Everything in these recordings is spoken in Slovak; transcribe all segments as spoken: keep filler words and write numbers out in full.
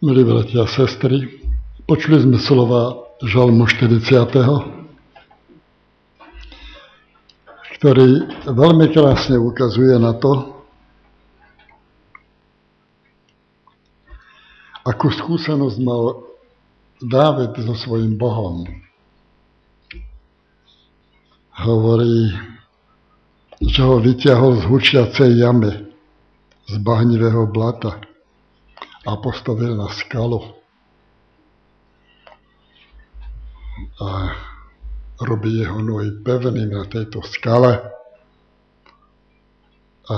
Milí bratia a sestry, počuli sme slova Žalmu štyridsiateho, ktorý veľmi krásne ukazuje na to, akú skúsenosť mal Dávid so svojím Bohom. Hovorí, že ho vyťahol z hučiacej jamy, z bahnivého blata a postavil na skalu. A robí jeho nohy pevným na tejto skale. A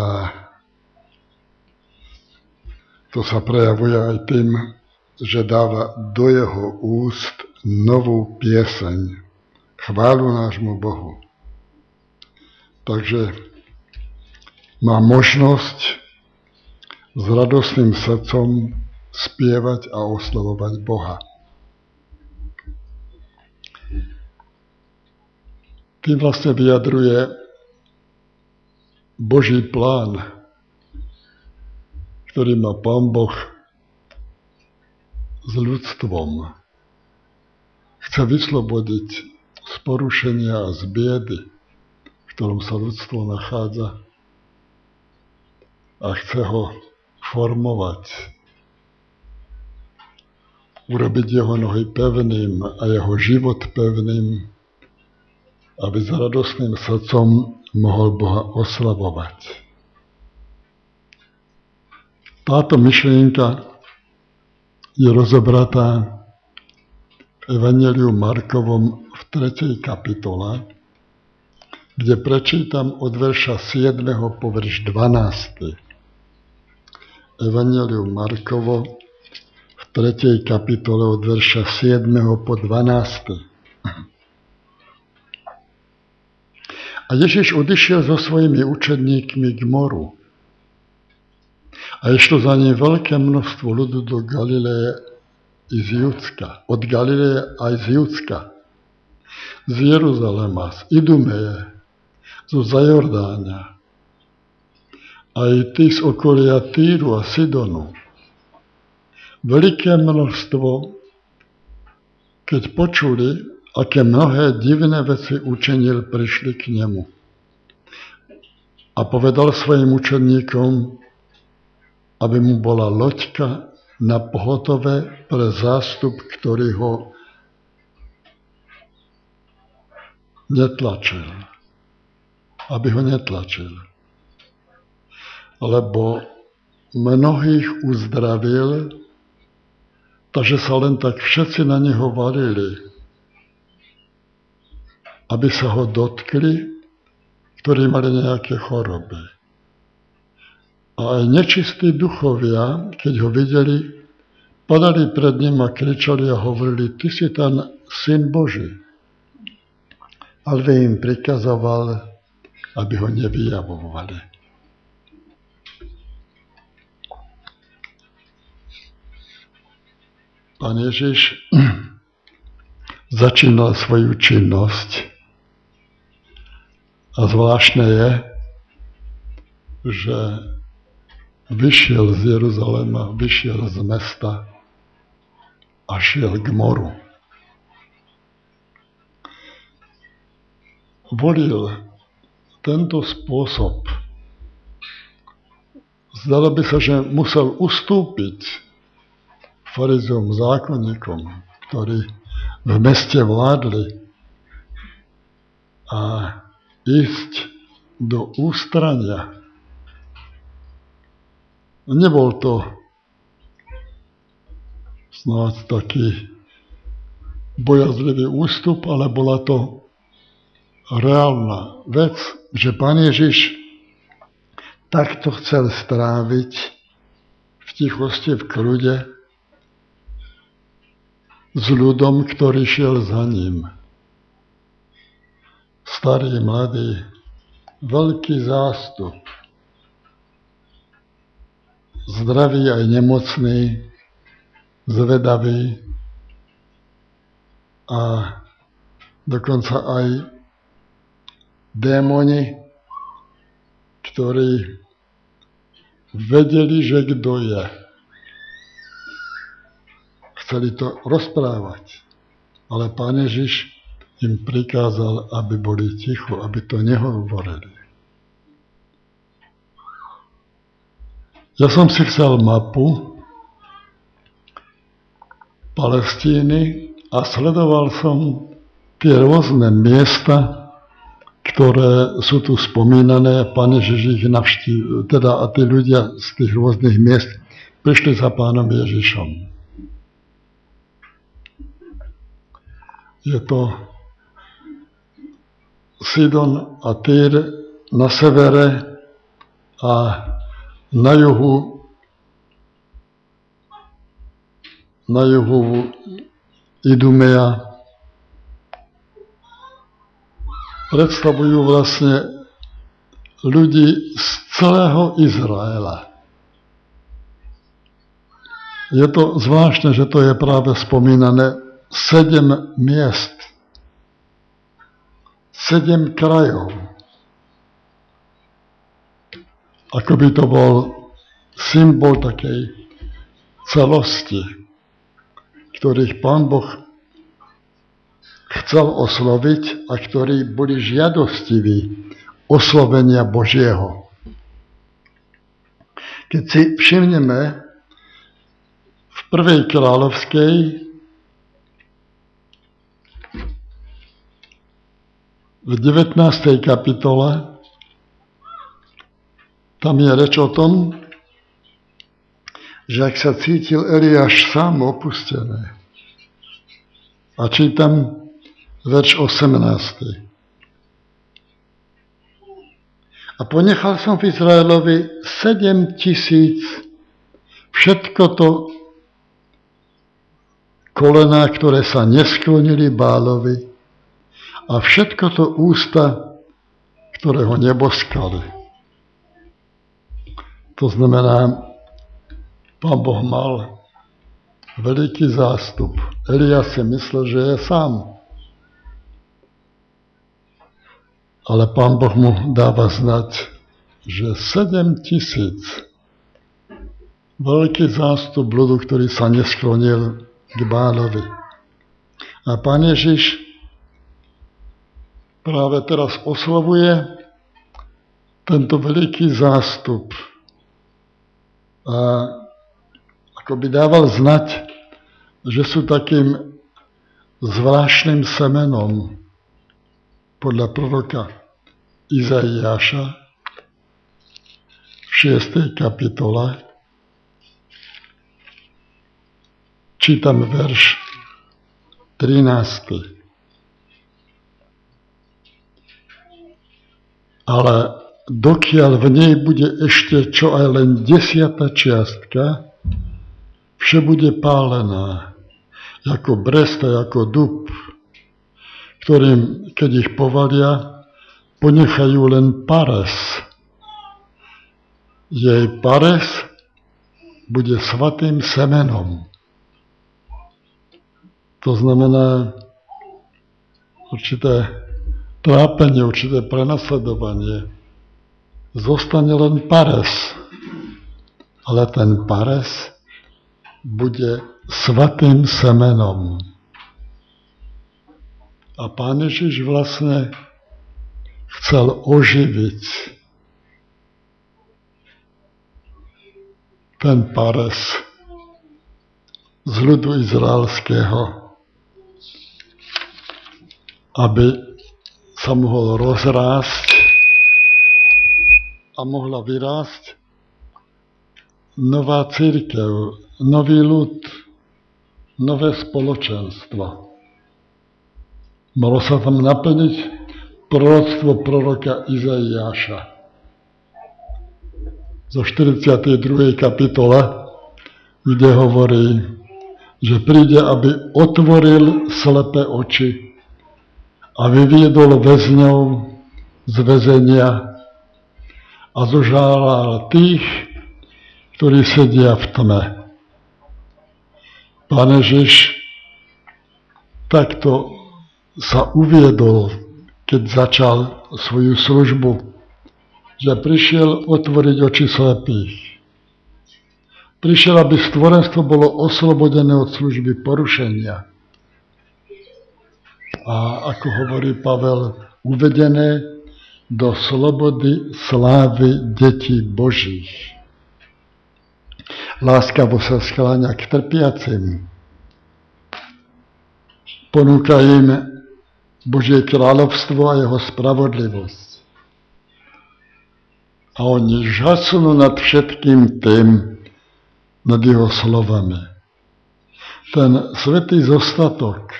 to sa prejavuje aj tým, že dáva do jeho úst novú pieseň, chválu nášmu Bohu. Takže má možnosť s radostným srdcom spievať a oslavovať Boha. Tým vlastne vyjadruje Boží plán, ktorý má Pán Boh s ľudstvom. Chce vyslobodiť z porušenia a z biedy, v ktorom sa ľudstvo nachádza, a chce ho formovať, urobiť jeho nohy pevným a jeho život pevným, aby s radostným srdcom mohol Boha oslavovať. Táto myšlienka je rozobratá v Evanjeliu Markovom v tretej kapitole, kde prečítam od verša siedmeho po verš dvanásty. Evanjelium Markovo v tretej kapitole od verša siedmeho po dvanásty. A Ježiš odišiel so svojimi učedníkmi k moru. A išlo za ním veľké množstvo ľudu do Galileje i z Judska. Od Galileje aj z Judska. Z Jeruzalema, z Idumeje, zo Zajordáňa. Aj tí z okolia Týru a Sidonu. Veľké množstvo, keď počuli, aké mnohé divné veci učinil, prišli k nemu. A povedal svojim učeníkom, aby mu bola loďka na pohotové pre zástup, ktorý ho netlačil. Aby ho netlačil. Lebo mnohých uzdravil, takže sa len tak všetci na neho valili, aby sa ho dotkli, ktorí mali nejaké choroby. A aj nečistí duchovia, keď ho videli, padali pred ním a kričali a hovorili, ty si ten syn Boží. Ale im prikazoval, aby ho nevyjavovali. Pán Ježiš začínal svoju činnosť a zvláštne je, že vyšiel z Jeruzalema, vyšiel z mesta a šiel k moru. Volil tento spôsob. Zdalo by sa, že musel ustúpiť farizejom, zákonníkom, ktorí v meste vládli, a ísť do ústrania. Nebol to snáď taký bojazlivý ústup, ale bola to reálna vec, že Pán Ježiš takto chcel stráviť v tichosti, v kľude s ľudom, ktorý šiel za ním. Starý, mladý, veľký zástup. Zdravý aj nemocný, zvedavý a dokonca aj démoni, ktorí vedeli, že kto je. chceli to rozprávať. Ale Pán Ježiš im prikázal, aby boli ticho, aby to nehovorili. Ja som si vzal mapu Palestíny a sledoval som tie rôzne miesta, ktoré sú tu spomínané. Pán Ježiš ich navštívil, teda a tí ľudia z tých rôznych miest prišli za Pánom Ježišom. Je to Sidon a Týr na severe a na juhu na juhu Idumea. Predstavujú vlastne ľudí z celého Izraela. Je to zvláštne, že to je práve spomínané sedem miest, sedem krajov. Ako by to bol symbol takej celosti, ktorých Pán Boh chcel osloviť a ktorí boli žiadostiví oslovenia Božieho. Keď si všimneme v prvej kráľovskej v devätnástej kapitole, tam je reč o tom, že ak sa cítil Eliáš sám opustený. A čítam verš osemnásty. A ponechal som v Izraelovi sedem tisíc, všetko to kolená, ktoré sa nesklonili Bálovi, a všetko to ústa, ktoré ho neboskali. To znamená, Pán Boh mal veľký zástup. Eliáš si myslel, že je sám. Ale Pán Boh mu dáva znať, že sedem tisíc, veľký zástup ľudu, ktorý sa nesklonil k Bálovi. A Pán Ježiš práve teraz oslovuje tento veľký zástup. A ako by dával znať, že sú takým zvláštnym semenom podľa proroka Izaiáša v šiestej kapitole. Čítam verš trinásty. Ale dokiaľ v nej bude ešte čo aj len desiata čiastka, vše bude pálená, ako brest a ako dub, ktorým, keď ich povalia, ponechajú len pares. Jej pares bude svatým semenom. To znamená určité trápenie, určité prenasledovanie. Zostane len pares, ale ten pares bude svatým semenom. A Pán Ježiš vlastne chcel oživiť ten pares z ľudu izraelského, aby sa mohol rozrásť a mohla vyrásť nová cirkev, nový ľud, nové spoločenstvo. Malo sa tam naplniť proroctvo proroka Izaiáša. Zo štyridsiatej druhej kapitole, kde hovorí, že príde, aby otvoril slepé oči a vyviedol väzňov z väzenia a zožálal tých, ktorí sedia v tme. Pán Ježiš takto sa uviedol, keď začal svoju službu, že prišiel otvoriť oči slepých. Prišiel, aby stvorenstvo bolo oslobodené od služby porušenia. A ako hovorí Pavel, uvedené do slobody slávy detí Božích. Láskavo sa skláňa k trpiacim. Ponúka im Božie kráľovstvo a jeho spravodlivosť. A oni žasnú nad všetkým tým, nad jeho slovami. Ten svätý zostatok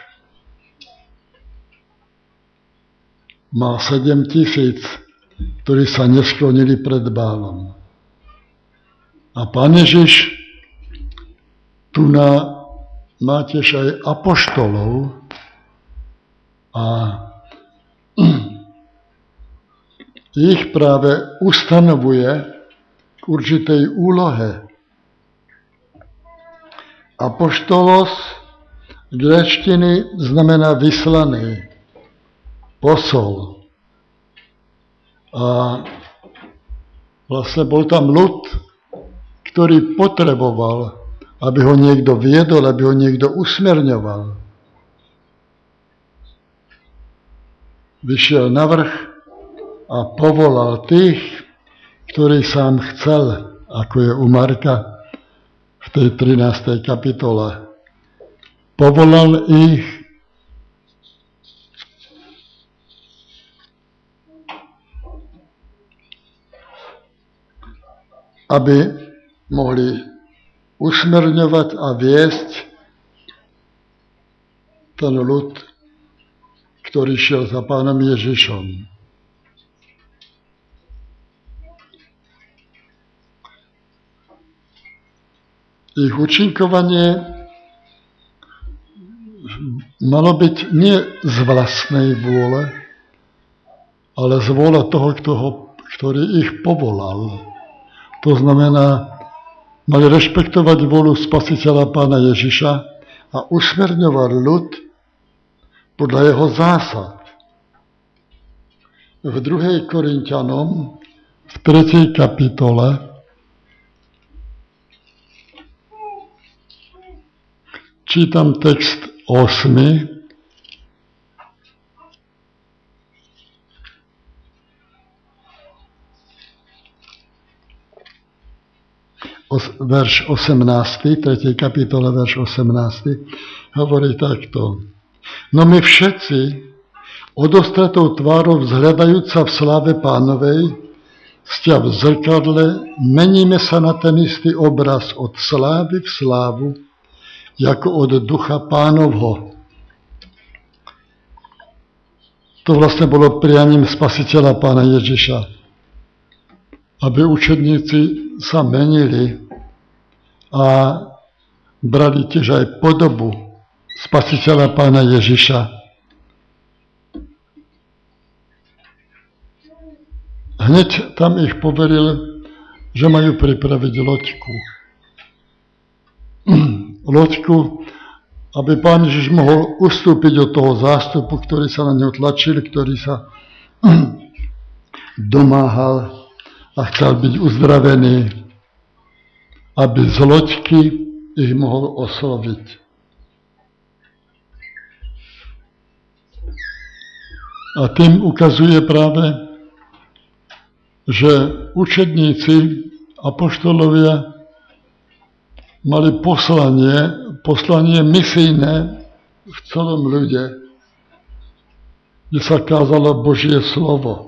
má sedem tisíc, ktorí sa nesklonili pred Bálom. A Pán Ježiš tu na, má tiež aj apoštolov a ich práve ustanovuje k určitej úlohe. Apoštolos gréčtiny znamená vyslaný, posol. A vlastne bol tam ľud, ktorý potreboval, aby ho niekto viedol, aby ho niekto usmerňoval. Vyšiel na vrch a povolal tých, ktorých sám chcel, ako je u Marka v tej trinástej kapitole. Povolal ich aby mohli usmerňovať a viesť ten ľud, ktorý šiel za Pánom Ježišom. Ich účinkovanie malo byť nie z vlastnej vôle, ale z vôle toho, ktorý ich povolal. To znamená, mali rešpektovať vôľu Spasiteľa Pána Ježiša a usmerňovať ľud podľa jeho zásad. V druhej Korinťanom, v tretej kapitole, čítam text osem. Verš osemnásty, tretej kapitole, verš osemnásty, hovorí takto. No my všetci, odostretou tvárou vzhľadajúca v sláve Pánovej, sťa v zrkadle, meníme sa na ten istý obraz od slávy v slávu, ako od ducha Pánovho. To vlastne bolo prianím Spasiteľa Pána Ježiša, aby učedníci sa menili a brali tiež aj podobu Spasiteľa Pána Ježiša. Hneď tam ich poveril, že majú pripraviť loďku. Loďku, aby Pán Ježiš mohol ustúpiť od toho zástupu, ktorý sa na ňu tlačil, ktorý sa domáhal a chcel byť uzdravený, aby z loďky ich mohol osloviť. A tým ukazuje práve, že učedníci, apoštolovia mali poslanie, poslanie misijné v celom ľude, kde sa kázalo Božie slovo.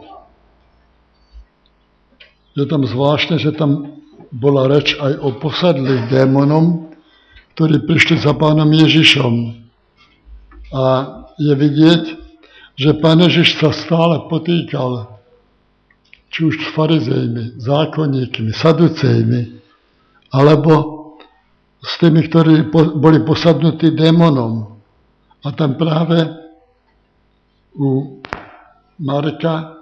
Je tam zvláštne, že tam bola reč aj o posadlých démonom, ktorí prišli za Pánom Ježišom. A je vidieť, že Pán Ježiš sa stále potýkal či už s farizejmi, zákonníkmi, saducejmi, alebo s tými, ktorí boli posadnutí démonom. A tam práve u Marka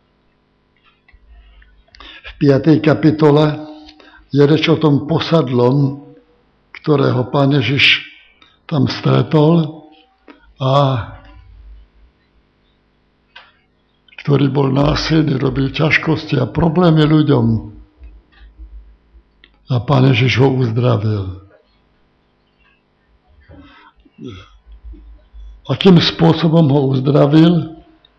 v piatej kapitole je reč o tom posadlom, ktorého Pán Ježiš tam stretol a ktorý bol násilný, robil ťažkosti a problémy ľuďom. A Pán Ježiš ho uzdravil. Akým spôsobom ho uzdravil?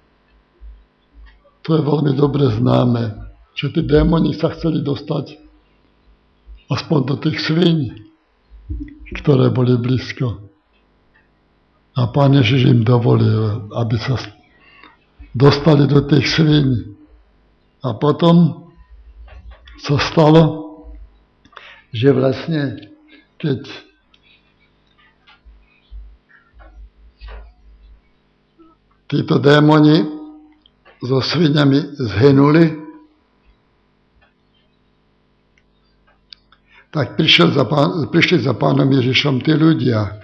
To je veľmi dobre známe, že tí démoni sa chceli dostať aspoň do tých svíň, ktoré boli blízko. A Pán Ježiš im dovolil, aby sa dostali do tých svíň. A potom sa stalo, že vlastne, keď títo démoni so sviňami zhynuli, tak prišiel za pán, prišli za Pánom Ježišom tí ľudia.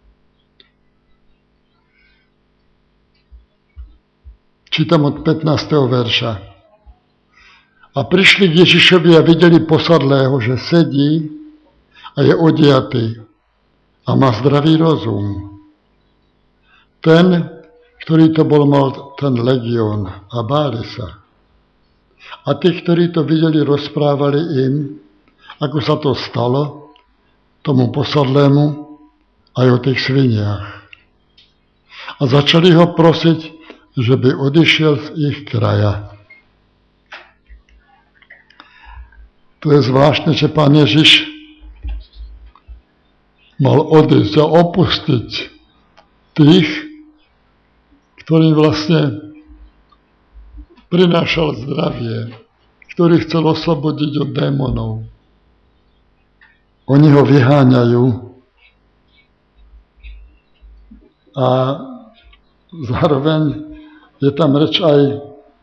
Čítam od pätnásteho verša. A prišli k Ježišovi a videli posadlého, že sedí a je odiatý a má zdravý rozum. Ten, ktorý to bol, mal ten legión a báli sa. A tí, ktorí to videli, rozprávali im, ako sa to stalo, tomu posadlému aj o tých sviniach. A začali ho prosiť, že by odišiel z ich kraja. To je zvláštne, že Pán Ježiš mal odísť a opustiť tých, ktorým vlastne prinášal zdravie, ktorý chcel oslobodiť od démonov. Oni ho vyháňajú a zároveň je tam reč aj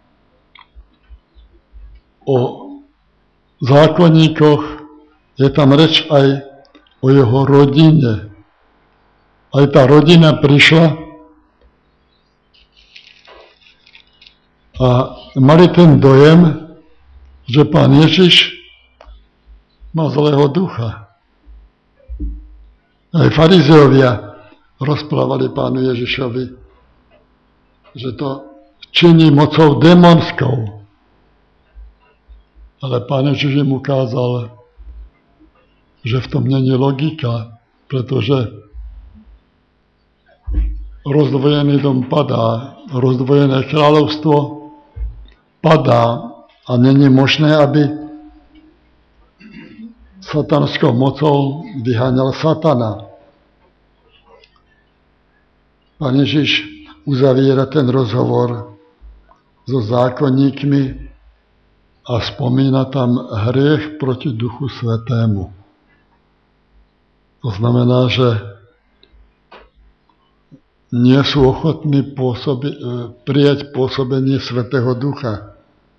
o zákonníkoch, je tam reč aj o jeho rodine. Aj tá rodina prišla a mali ten dojem, že Pán Ježiš má zlého ducha. Aj farizeovia rozprávali Pánu Ježišovi, že to činí mocou démonskou. Ale Pán Ježiš im ukázal, že v tom není logika, pretože rozdvojený dom padá, rozdvojené kráľovstvo padá a není možné, aby satanskou mocou vyháňal satana. Pán Ježiš uzaviera ten rozhovor so zákonníkmi a spomína tam hriech proti Duchu Svätému. To znamená, že nie sú ochotní pôsobi- prijať pôsobenie Svätého Ducha.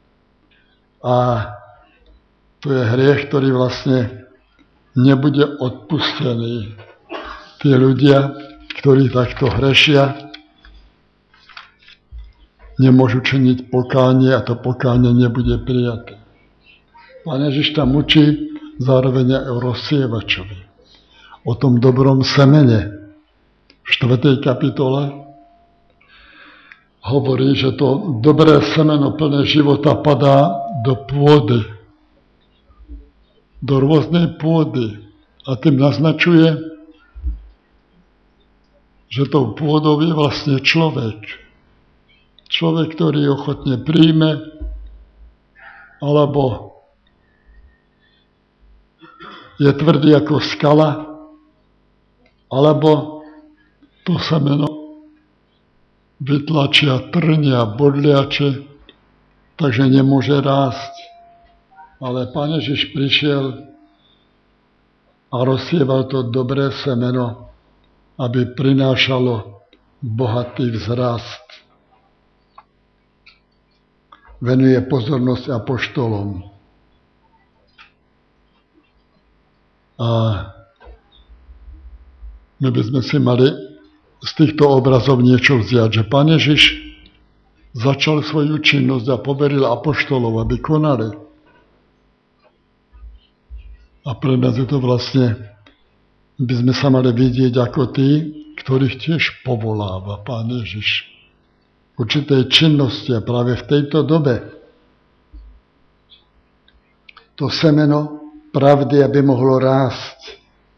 A to je hriech, ktorý vlastne nebude odpustený. Tí ľudia, ktorí takto hrešia, nemôžu činiť pokánie a to pokánie nebude prijaté. Pán Ježiš tam učí zároveň aj o rozsievačovi, o tom dobrom semene. V štvrtej kapitole hovorí, že to dobré semeno plné života padá do pôdy, do rôznej pôdy a tým naznačuje, že tou pôdou je vlastne človek. Človek, ktorý ochotne príjme, alebo je tvrdý ako skala, alebo to semeno vytlačia trnia, bodliače, takže nemôže rásť. Ale Pán Ježiš prišiel a rozsieval to dobré semeno, aby prinášalo bohatý vzrast. Venuje pozornosť apoštolom. A my by sme si mali z týchto obrazov niečo vziať, že Pán Ježiš začal svoju činnosť a poveril apoštolov, aby konali. A pre nás je to vlastne, by sme sa mali vidieť ako tí, ktorých tiež povoláva Pán Ježiš určitej činnosti a práve v tejto dobe to semeno pravdy, aby mohlo rásť.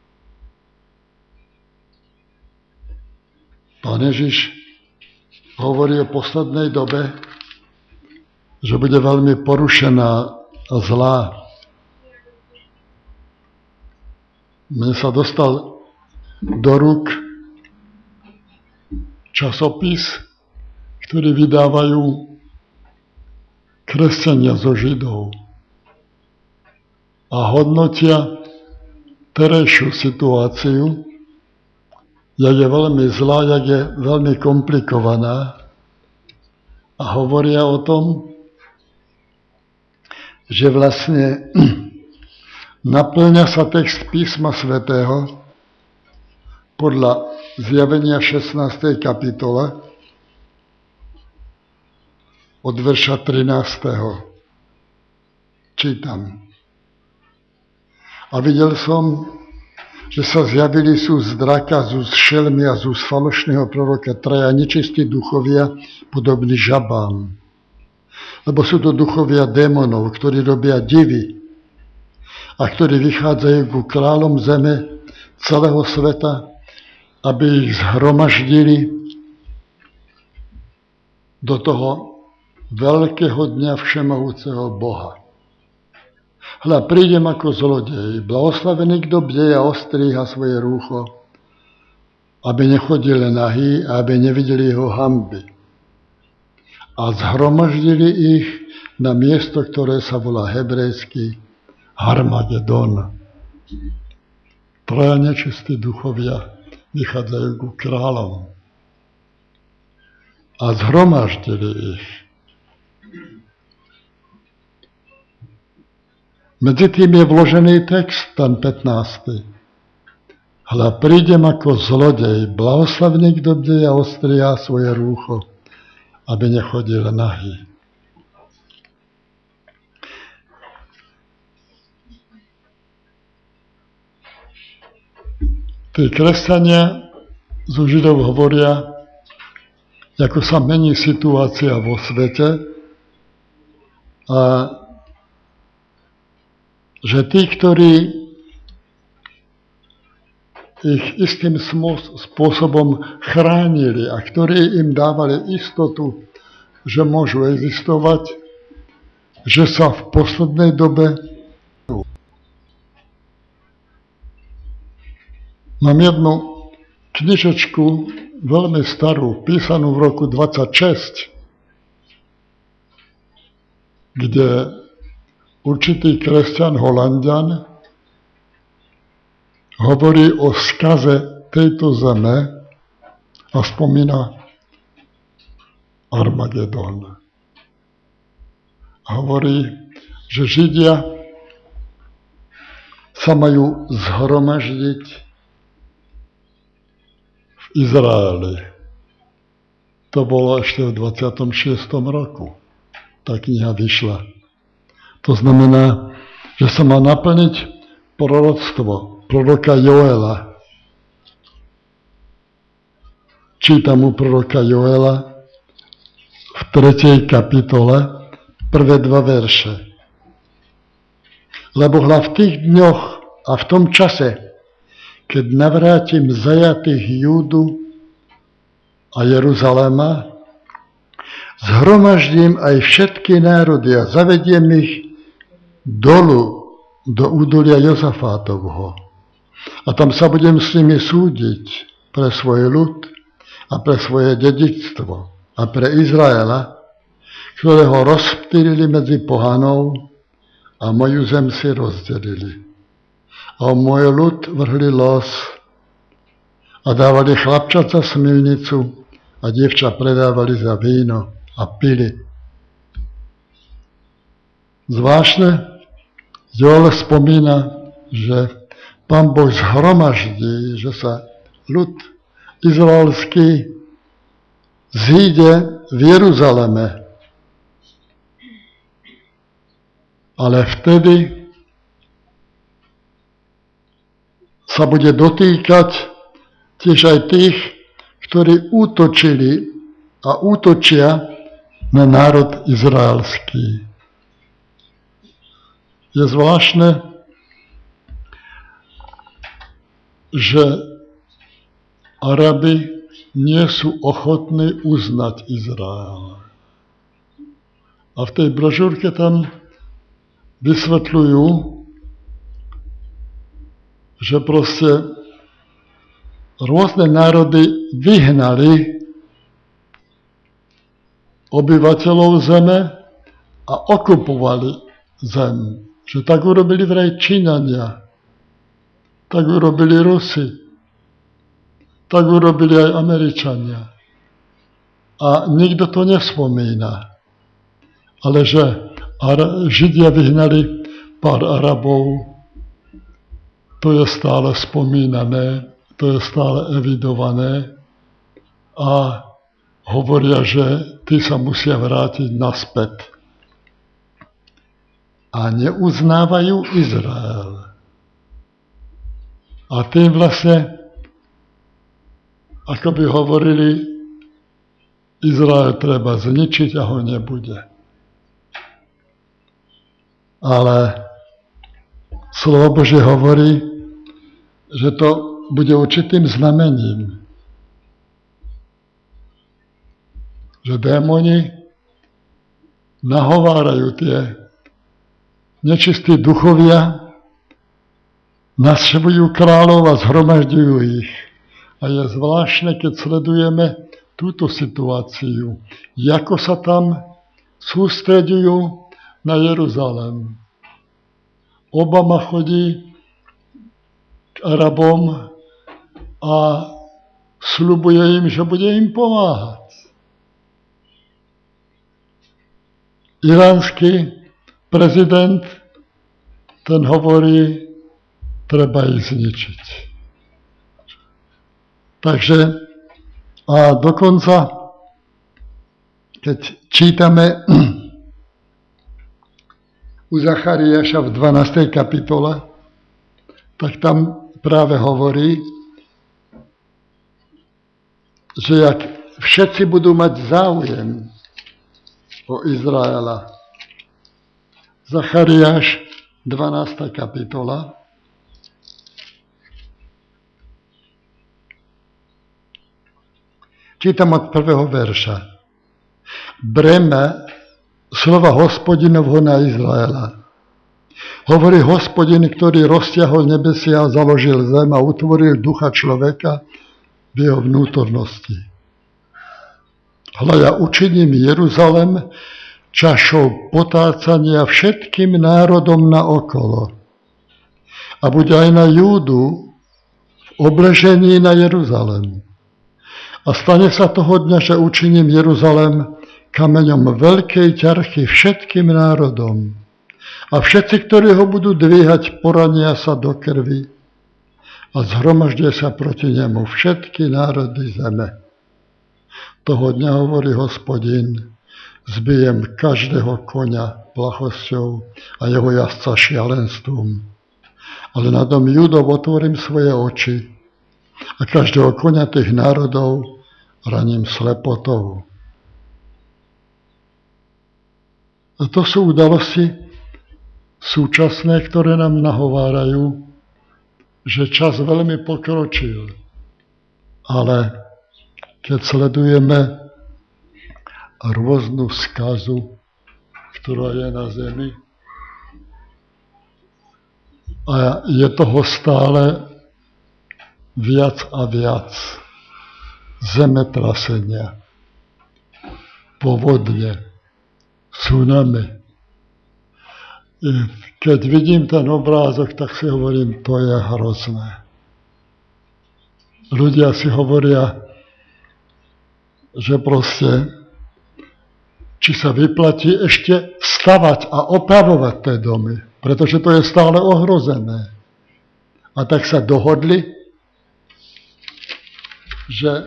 Pán Ježiš hovorí o poslednej dobe, že bude veľmi porušená a zlá. Mne sa dostal do rúk časopis, ktorý vydávajú kresťania zo Židov a hodnotia terajšiu situáciu, jak je veľmi zlá, jak je veľmi komplikovaná, a hovoria o tom, že vlastne naplňa sa text písma svätého podľa Zjavenia šestnástej kapitole od verša trinásteho Čítam. A videl som, že sa zjavili sú z draka, sú z šelmy a sú z falošného proroka traja nečistí duchovia, podobní žabám. Lebo sú to duchovia démonov, ktorí robia divy a ktorí vychádzajú ku kráľom zeme celého sveta, aby ich zhromaždili do toho veľkého dňa všemohúceho Boha. Hľa, prídem ako zlodej, blahoslavený, kto bdeje a ostríha svoje rúcho, aby nechodili nahý a aby nevideli jeho hanby. A zhromaždili ich na miesto, ktoré sa volá hebrejsky Harmagedon. Traja nečistí duchovia vychádzajú ku kráľom a zhromaždili ich. Medzi tým je vložený text, ten pätnásty. Hľa, prídem ako zlodej, blahoslavný, kto bdeje a ostria svoje rúcho, aby nechodil nahý. Tí kresťania zo Židov hovoria, ako sa mení situácia vo svete a že tí, ktorí ich istým spôsobom chránili a ktorí im dávali istotu, že môžu existovať, že sa v poslednej dobe. Mám jednu knižečku, veľmi starú, písanú v roku dvadsaťšesť, kde určitý kresťan Holanďan hovorí o skaze tejto zeme a spomína Armagedon. Hovorí, že Židia sa majú zhromaždiť v Izraeli. To bolo ešte v dvadsiatom šiestom roku. Tá kniha vyšla. To znamená, že sa má naplniť proroctvo proroka Joela. Čítam u proroka Joela v tretej kapitole prvé dva verše. Lebo hľa v tých dňoch a v tom čase, keď navrátim zajatých Júdu a Jeruzaléma, zhromaždím aj všetky národy a zavediem ich dolu do údolia Jozafátovho. A tam sa budem s nimi súdiť pre svoj ľud a pre svoje dedičstvo a pre Izraela, ktorého rozptýlili medzi pohanov a moju zem si rozdelili. A môj ľud vrhli los a dávali chlapčat za smilnicu a dievča predávali za víno a pili. Zvláštne Joel spomína, že Pán Boh zhromaždí, že sa ľud izraelský zíde v Jeruzaleme. Ale vtedy sa bude dotýkať tiež aj tých, ktorí útočili a útočia na národ izraelský. Je zvláštne, že Arabi nie sú ochotní uznať Izrael. A v tej brožúrke tam vysvetľujú, že proste rôzne národy vyhnali obyvateľov zeme a okupovali zem. Že tak urobili vraj Číňania, tak urobili Rusi, tak urobili aj Američania. A nikto to nespomína. Ale že Židia vyhnali pár Arabov, to je stále spomínané, to je stále evidované a hovoria, že tí sa musia vrátiť naspäť. A neuznávajú Izrael. A tým vlastne, ako by hovorili, Izrael treba zničiť a ho nebude. Ale slovo Božie hovorí, že to bude určitým znamením. Že démoni nahovárajú tie nečistí duchovia, našťavujú kráľov a zhromažďujú ich. A je zvláštne, keď sledujeme túto situáciu, ako sa tam sústreďujú na Jeruzalém. Obama chodí k Arabom a sľubuje im, že bude im pomáhať. Iránsky prezident, ten hovorí, treba ich zničiť. Takže a dokonca, keď čítame u Zachariáša v dvanástej kapitole, tak tam práve hovorí, že jak všetci budú mať záujem o Izraela. Zachariáš, dvanásta kapitola. Čítam od prvého verša. Breme slova Hospodinovho na Izraela. Hovorí Hospodin, ktorý rozťahol nebesia a založil zem a utvoril ducha človeka v jeho vnútornosti. Hľa ja učiním Jeruzalem čašou potácania všetkým národom naokolo. A bude aj na Júdu v obležení na Jeruzalem. A stane sa toho dňa, že učiním Jeruzalem kameňom veľkej ťarchy všetkým národom. A všetci, ktorí ho budú dvíhať, porania sa do krvi a zhromaždia sa proti nemu všetky národy zeme. Toho dňa hovorí Hospodin, zbijem každého koňa plachosťou a jeho jazdca šialenstvom. Ale na dom Júdov otvorím svoje oči a každého koňa tých národov raním slepotou. A to sú udalosti súčasné, ktoré nám nahovárajú, že čas veľmi pokročil. Ale keď sledujeme rôznu skazu, ktorá je na zemi, a je toho stále viac a viac. Zemetrasenia, povodne, tsunami. Keď vidím ten obrázok, tak si hovorím, to je hrozné. Ľudia si hovoria, že proste, či sa vyplatí ešte stavať a opravovať tie domy, pretože to je stále ohrozené. A tak sa dohodli, že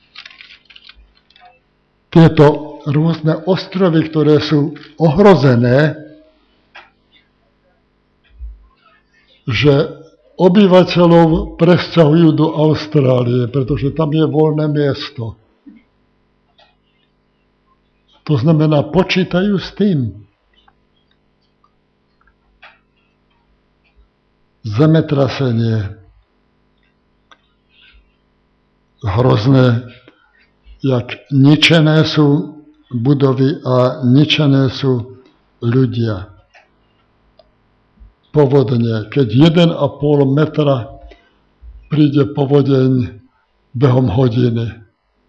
tieto rôzne ostrovy, ktoré sú ohrozené, že obyvateľov presťahujú do Austrálie, pretože tam je voľné miesto. To znamená, počítajú s tým. Zemetrasenie, hrozné, jak ničené sú budovy a ničené sú ľudia. Povodne, keď jeden a pol metra príde povodeň behom hodiny.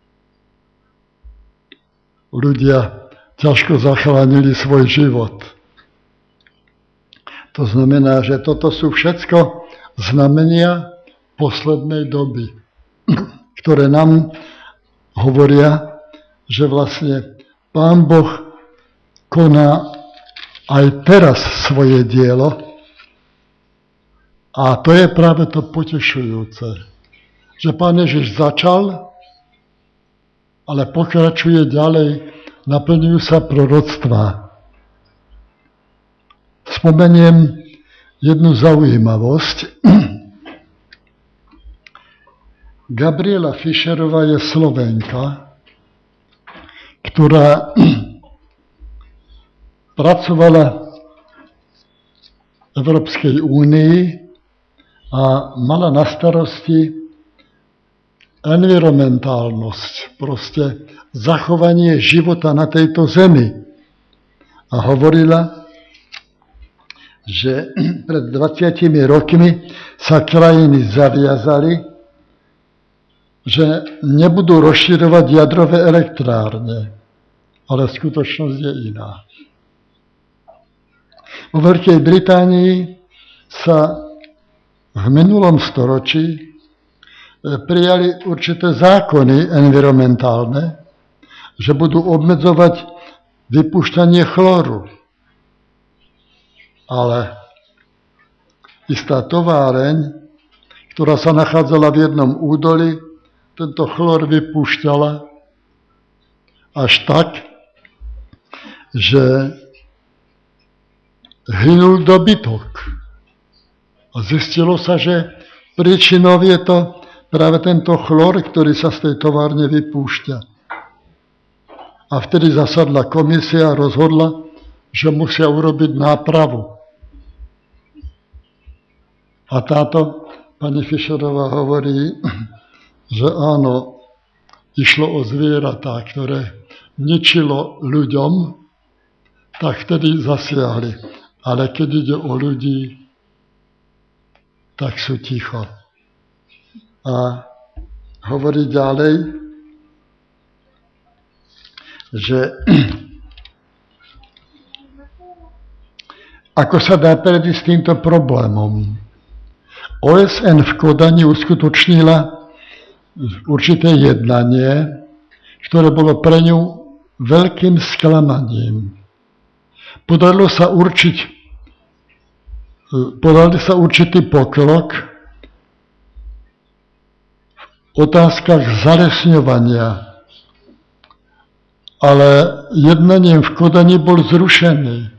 Ľudia ťažko zachránili svoj život. To znamená, že toto sú všetko znamenia poslednej doby, ktoré nám hovoria, že vlastne Pán Boh koná aj teraz svoje dielo a to je práve to potešujúce, že Pán Ježiš začal, ale pokračuje ďalej, naplňujú sa proroctvá. Spomeniem jednu zaujímavosť. Gabriela Fischerová je Slovenka, ktorá pracovala v Európskej únii a mala na starosti environmentálnosť, proste zachovanie života na tejto zemi. A hovorila, že pred dvadsiatimi rokmi sa krajiny zaviazali, že nebudú rozširovať jadrové elektrárne, ale skutočnosť je iná. Vo Veľkej Británii sa v minulom storočí prijali určité zákony environmentálne, že budú obmedzovať vypúšťanie chlóru. Ale istá továreň, ktorá sa nachádzala v jednom údolí, tento chlór vypúšťala až tak, že hynul dobytok. A zistilo sa, že príčinou je to práve tento chlór, ktorý sa z tej továrne vypúšťa. A vtedy zasadla komisia a rozhodla, že musia urobiť nápravu. A táto pani Fischerová hovorí, že áno, išlo o zvieratá, ktoré ničilo ľuďom, tak vtedy zasiahli. Ale keď ide o ľudí, tak sú ticho. A hovorí ďalej, že ako sa dá predísť týmto problémom. ó es en v Kodani uskutočnila určité jednanie, ktoré bolo pre ňu veľkým sklamaním. Podarilo sa určiť, podarilo sa určitý pokrok v otázkach zalesňovania, ale jednaním v Kodani bol zrušený.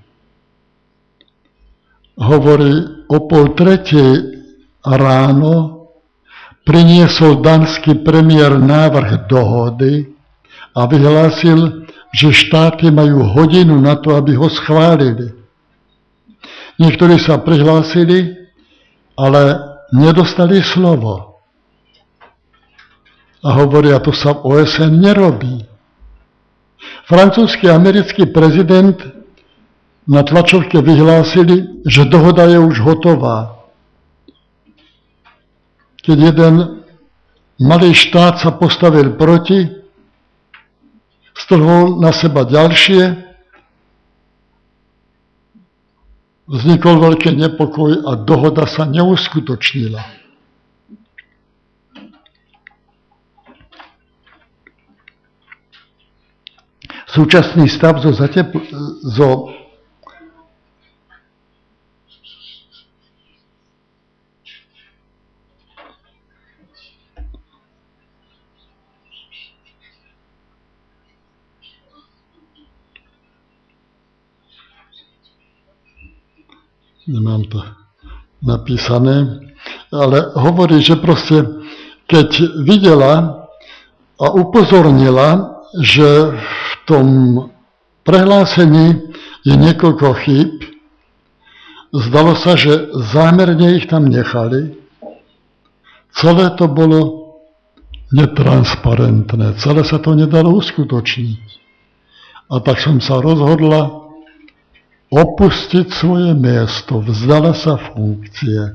Hovorí, o pol tretej ráno priniesol danský premiér návrh dohody a vyhlásil, že štáty majú hodinu na to, aby ho schválili. Niektorí sa prihlásili, ale nedostali slovo. A hovoria, to sa v ó es en nerobí. Francúzsky a americký prezident na tlačovke vyhlásili, že dohoda je už hotová. Keď jeden malý štát sa postavil proti, strhol na seba ďalšie, vznikol veľký nepokoj a dohoda sa neuskutočnila. Súčasný stav zo, zatepl- zo nemám to napísané, ale hovorí, že proste, keď videla a upozornila, že v tom prehlásení je niekoľko chýb, zdalo sa, že zámerne ich tam nechali. Celé to bolo netransparentné. Celé sa to nedalo uskutočniť. A tak som sa rozhodla opustiť svoje miesto, vzdala sa funkcie.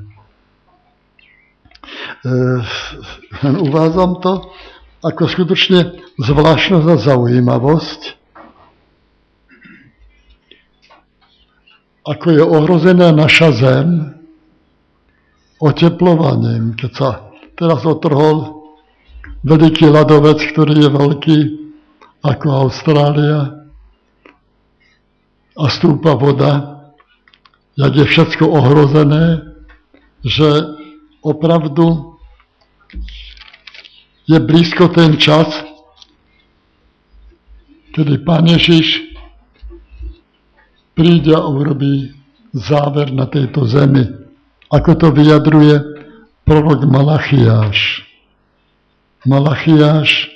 E, uvádzam to ako skutočne zvláštnosť a zaujímavosť, ako je ohrozená naša zem oteplovaním. Keď sa teraz otrhol veľký ľadovec, ktorý je veľký ako Austrália a stúpa voda, jak je všetko ohrozené, že opravdu je blízko ten čas, kedy Pán Ježiš príde a urobí záver na tejto zemi. Ako to vyjadruje prorok Malachiáš. Malachiáš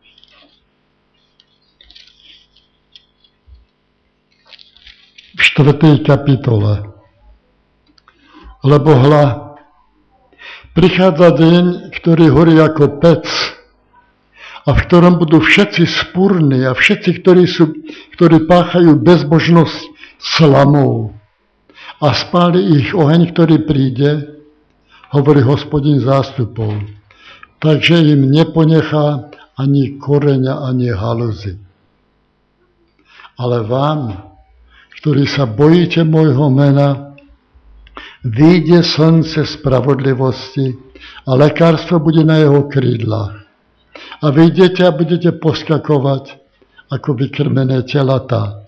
v štvrtej kapitole. Lebo hľa, prichádza deň, ktorý horí ako pec a v ktorom budú všetci spúrni a všetci, ktorí, sú, ktorí páchajú bezbožnosť slamou a spáli ich oheň, ktorý príde, hovorí Hospodin zástupov. Takže im neponechá ani koreňa, ani haluzy. Ale vám, ktorí sa bojíte môjho mena, vyjde slnce spravodlivosti a lekárstvo bude na jeho krídlach. A vyjdete a budete poskakovať ako vykrmené telatá.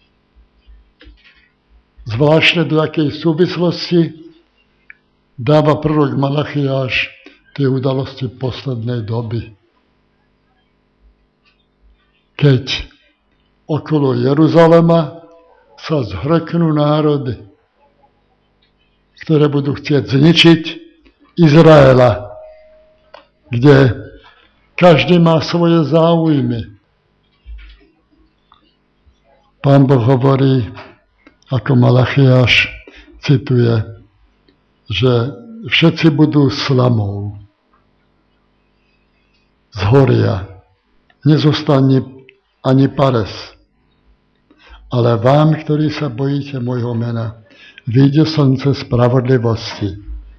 Zvláštne do akej súvislosti dáva prorok Malachiáš tie udalosti poslednej doby. Keď okolo Jeruzalema sa zhrknú národy, ktoré budú chcieť zničiť Izraela, kde každý má svoje záujmy. Pán Boh hovorí, ako Malachiáš cituje, že všetci budú slamou. Zhoria. Nezostane ani pares. Ale vám, ktorí sa bojíte môjho mena, vyjde slnce spravodlivosti.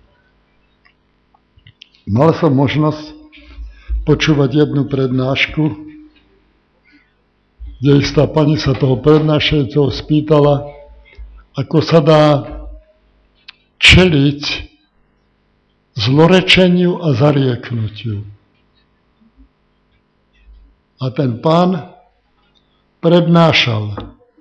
Mal som možnosť počúvať jednu prednášku, kde istá pani sa toho prednášajúceho spýtala, ako sa dá čeliť zlorečeniu a zarieknutiu. A ten pán prednášal.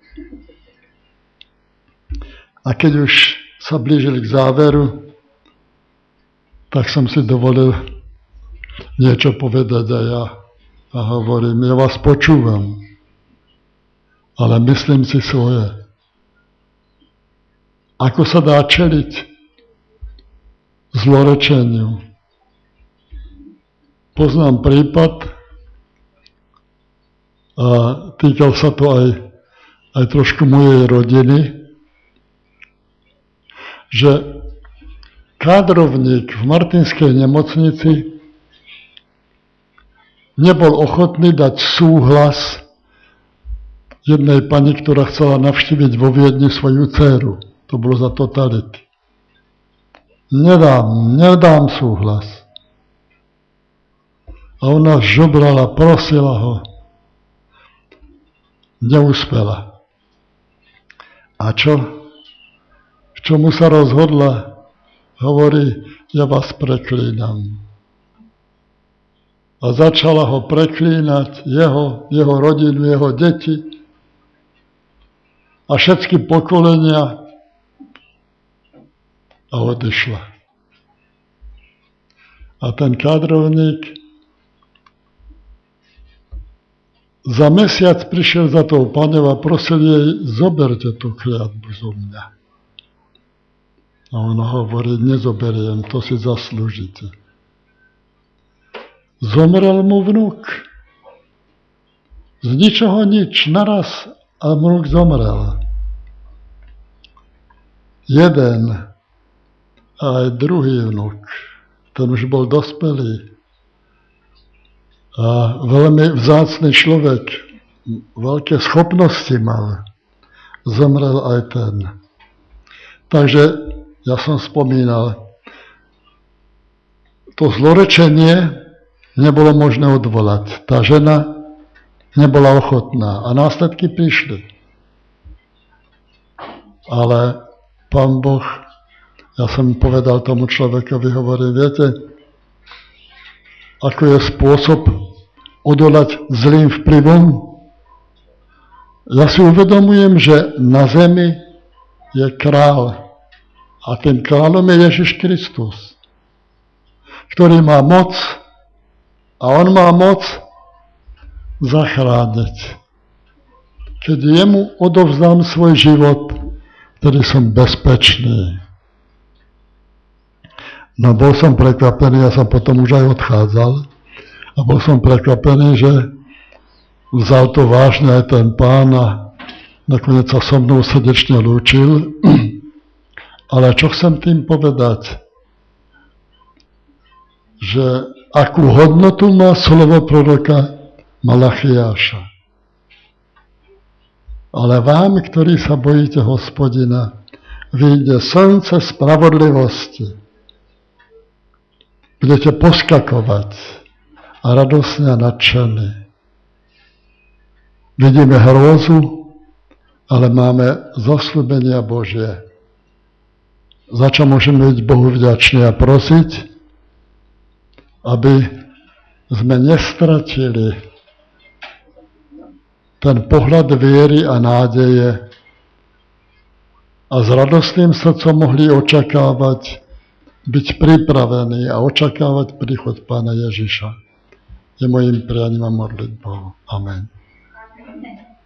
A keď už sa blížili k záveru, tak som si dovolil niečo povedať aj ja. A hovorím, ja vás počúvam, ale myslím si svoje. Ako sa dá čeliť zlorečeniu? Poznám prípad, a týkal sa to aj, aj trošku mojej rodiny, že kádrovník v Martinskej nemocnici nebol ochotný dať súhlas jednej pani, ktorá chcela navštíviť vo Viedni svoju dcéru. To bolo za totality. Nedám, nedám súhlas. A ona žobrala, prosila ho. Neúspela. A čo? K čomu sa rozhodla? Hovorí, ja vás preklínam. A začala ho preklínať, jeho, jeho rodinu, jeho deti a všetky pokolenia a odišla. A ten kádrovník za mesiac prišiel za tou paňou a prosil jej, zoberte tú kliatbu zo mňa. A ona hovorí, nezoberiem, to si zaslúžite. Zomrel mu vnuk. Z ničoho nič, naraz a vnuk zomrel. Jeden a aj druhý vnuk, ten už bol dospelý, A veľmi vzácny človek, veľké schopnosti mal. Zomrel aj ten. Takže ja som spomínal, to zlorečenie nebolo možné odvolať. Tá žena nebola ochotná a následky prišli. Ale Pán Boh, ja som povedal tomu človekovi, hovorím, viete, ako je spôsob odolať zlým vplyvom? Ja si uvedomujem, že na zemi je král a tým kráľom je Ježiš Kristus, ktorý má moc a on má moc zachrániť. Keď jemu odovzdám svoj život, vtedy som bezpečný. No bol som prekvapený, ja som potom už aj odchádzal a bol som prekvapený, že vzal to vážne aj ten pán a nakoniec sa so mnou srdečne lúčil. Ale čo chcem tým povedať? Že akú hodnotu má slovo proroka Malachiáša. Ale vám, ktorí sa bojíte Hospodina, vyjde slnce spravodlivosti. Budete poskakovať a radosne a nadšení. Vidíme hrôzu, ale máme zasľúbenia Božie. Za čo môžeme byť Bohu vďační a prosiť, aby sme nestratili ten pohľad viery a nádeje a s radostným srdcom mohli očakávať, byť pripravení a očakávať príchod Pána Ježiša. Je mojím prianím a modlitbou. Amen.